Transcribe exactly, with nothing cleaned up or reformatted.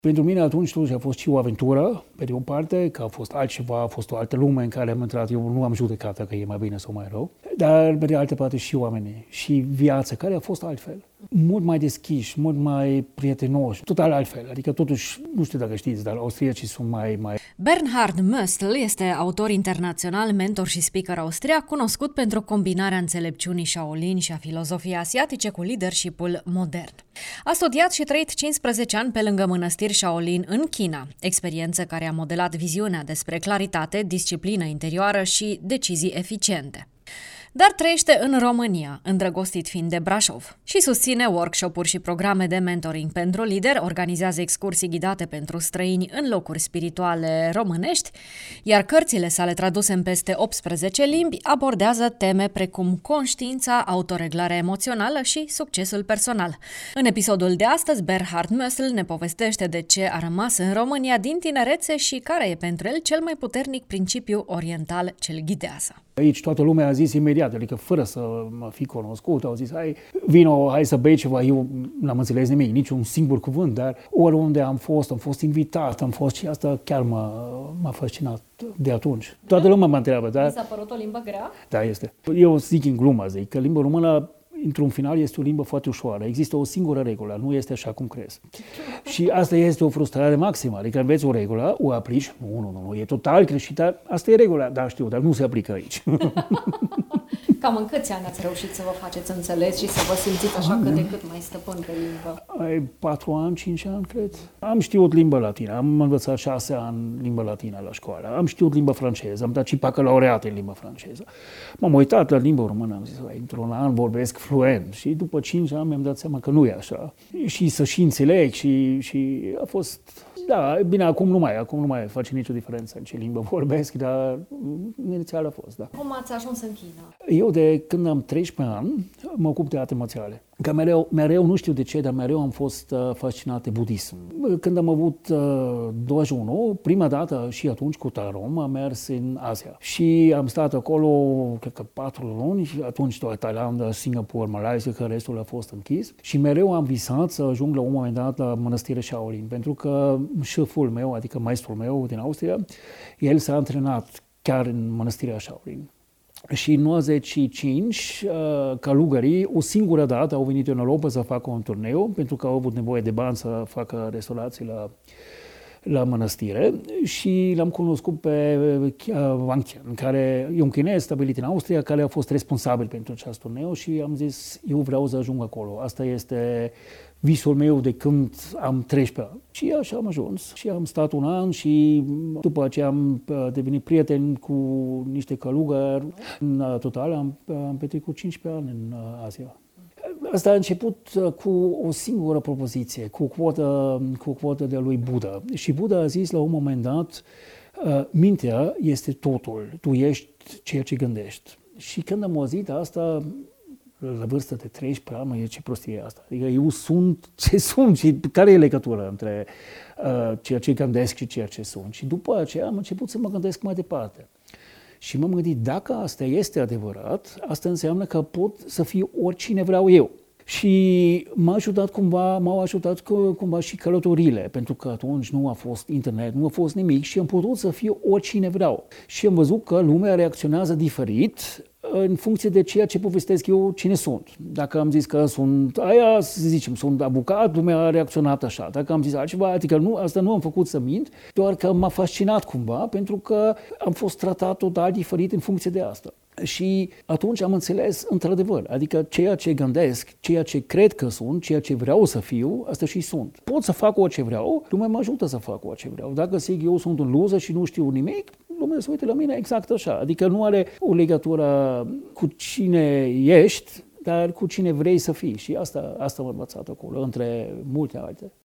Pentru mine atunci totuși a fost și o aventură, pe de o parte, că a fost altceva, a fost o altă lume în care am intrat. Eu nu am judecat că e mai bine sau mai rău, dar pe de altă parte și oamenii și viața, care a fost altfel. Mult mai deschiși, mult mai prietenoși, total altfel. Adică totuși, nu știu dacă știți, dar austriacii sunt mai... mai... Bernhard Möstl este autor internațional, mentor și speaker austriac, cunoscut pentru combinarea înțelepciunii Shaolin și a filozofiei asiatice cu leadership-ul modern. A studiat și trăit cincisprezece ani pe lângă mănăstiri Shaolin în China, experiență care a modelat viziunea despre claritate, disciplină interioară și decizii eficiente. Dar trăiește în România, îndrăgostit fiind de Brașov, și susține workshop-uri și programe de mentoring pentru lideri, organizează excursii ghidate pentru străini în locuri spirituale românești, iar cărțile sale traduse în peste optsprezece limbi abordează teme precum conștiința, autoreglarea emoțională și succesul personal. În episodul de astăzi, Bernhard Möstl ne povestește de ce a rămas în România din tinerețe și care e pentru el cel mai puternic principiu oriental ce îl ghidează. Aici toată lumea a zis imediat, adică fără să mă fi cunoscut, au zis, hai, vino, hai să bei ceva. Eu n-am înțeles nimic, niciun singur cuvânt, dar oriunde am fost, am fost invitat, am fost și asta chiar m-a, m-a fascinat de atunci. Toată lumea mă întreabă, dar... Mi s-a părut o limbă grea? Da, este. Eu zic în glumă, zic, că limba română, într-un final, este o limbă foarte ușoară. Există o singură regulă, nu este așa cum crezi. Și asta este o frustrare maximă. Adică înveți o regulă, o aplici, nu, nu, nu, nu, e total greșit, dar asta e regula. Da, știu, dar nu se aplică aici. Cam în câți ani ați reușit să vă faceți înțeles și să vă simțiți așa cât de cât mai stăpân pe limbă? Ai patru ani, cinci ani, cred. Am știut limba latină, am învățat șase ani limba latină la școală, am știut limba franceză, am dat și bacalaureat în limba franceză. M-am uitat la limba română, am zis, într-un an vorbesc fluent și după cinci ani mi-am dat seama că nu e așa. Și să și înțeleg și, și a fost... Da, bine, acum nu mai, acum nu mai face nicio diferență în ce limbă vorbesc, dar inițial a fost, da. Cum ați ajuns în China? Eu de când am treisprezece ani mă ocup de arte marțiale. Că mereu, mereu, nu știu de ce, dar mereu am fost uh, fascinat de budism. Când am avut uh, douăzeci și unu, prima dată și atunci cu Tarom am mers în Asia. Și am stat acolo, cred că patru luni, și atunci toată Thailanda, Singapore, Malaysia, că restul a fost închis. Și mereu am visat să ajung la un moment dat la mănăstirea Shaolin, pentru că șeful meu, adică maestrul meu din Austria, el s-a antrenat chiar în mănăstirea Shaolin. Și în nouăzeci și cinci, călugării, o singură dată au venit în Europa să facă un turneu, pentru că au avut nevoie de bani să facă restaurații la, la mănăstire. Și l-am cunoscut pe Wang Qian, care e un chinez stabilit în Austria, care a fost responsabil pentru acest turneu și am zis, eu vreau să ajung acolo. Asta este visul meu de când am treisprezece ani. Și așa am ajuns. Și am stat un an și după aceea am devenit prieten cu niște călugări. În total am, am petrecut cincisprezece ani în Asia. Asta a început cu o singură propoziție, cu quotă, cu quotă de lui Buddha. Și Buddha a zis la un moment dat, mintea este totul, tu ești ceea ce gândești. Și când am auzit asta, la vârstă de treisprezece ani, ce prostie e asta? Adică eu sunt ce sunt și care e legătura între uh, ceea ce gândesc și ceea ce sunt? Și după aceea am început să mă gândesc mai departe. Și m-am gândit, dacă asta este adevărat, asta înseamnă că pot să fiu oricine vreau eu. Și m-a ajutat cumva, m-au ajutat cumva și călătorile, pentru că atunci nu a fost internet, nu a fost nimic și am putut să fiu oricine vreau. Și am văzut că lumea reacționează diferit în funcție de ceea ce povestesc eu cine sunt. Dacă am zis că sunt aia, să zicem, sunt avocat, lumea a reacționat așa. Dacă am zis altceva, adică nu, asta nu am făcut să mint, doar că m-a fascinat cumva, pentru că am fost tratat total diferit în funcție de asta. Și atunci am înțeles într-adevăr, adică ceea ce gândesc, ceea ce cred că sunt, ceea ce vreau să fiu, asta și sunt. Pot să fac orice vreau, lumea mă ajută să fac orice vreau. Dacă zic eu sunt un loser și nu știu nimic, lumea se uită la mine exact așa. Adică nu are o legătură cu cine ești, dar cu cine vrei să fii. Și asta, asta am învățat acolo, între multe alte.